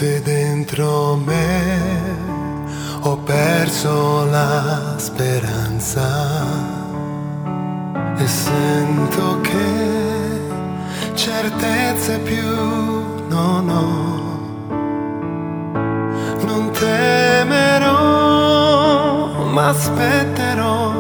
Forse dentro me ho perso la speranza e sento che certezze più non ho. Non temerò, ma aspetterò